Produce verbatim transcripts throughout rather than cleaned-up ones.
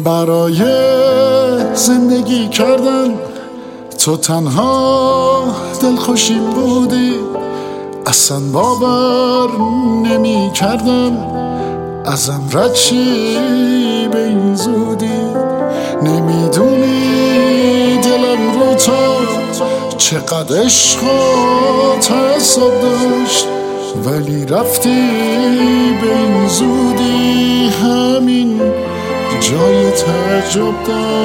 برای زندگی کردن تو تنها دلخوشیم بودی، اصلا باور نمی کردم ازم رد شی به این زودی. نمیدونی دلم رو تو چقدر عشق و تعصب داشت، ولی رفتی به این زودی، همین جای تعجب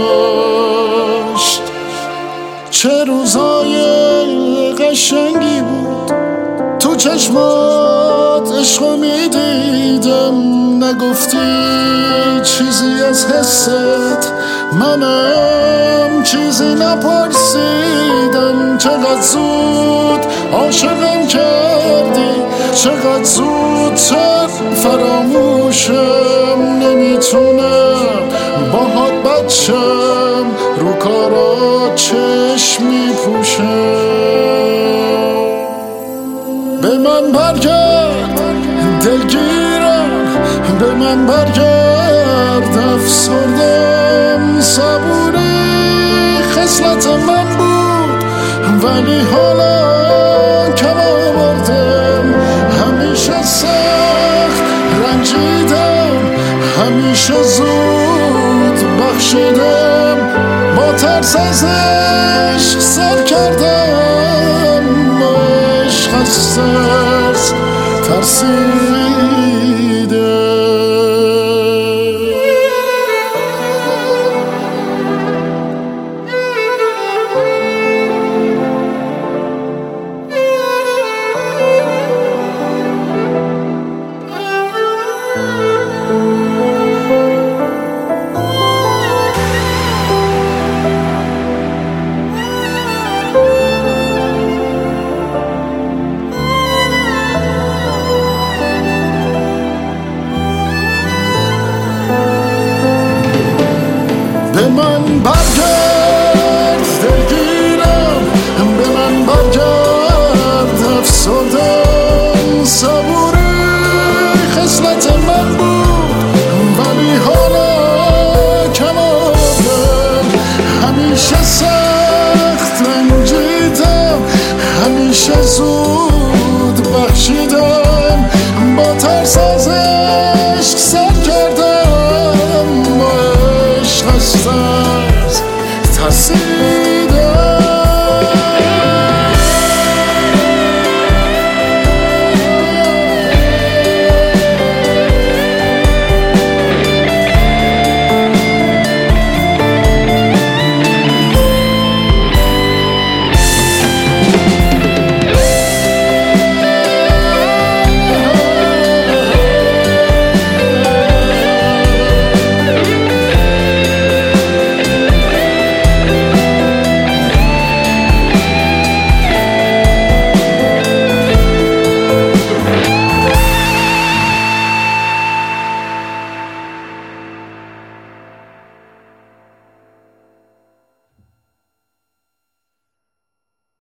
داشت. چه روزای قشنگی بود تو چشمات عشقو میدیدم، نگفتی چیزی از حست، منم چیزی نپرسیدم. چقدر زود عاشقم کردی، چقدر زودتر فراموشم، نمیتونم باهات بچم، رو کارات چشم میپوشم. به من برگرد دلگیرم، به من برگرد افسردم، صبوری خصلت من بود ولی حالا کم آوردم. همیشه سخت رنجیدم، همیشه زود بخشیدم، با ترس از عشق سر کردم، عشق از ترس ترسیدم. به من برگرد دلگیرم، به من برگرد افسردم، صبوری خصلت من بود ولی حالا کم آوردم. همیشه سخت رنجیدم، همیشه زود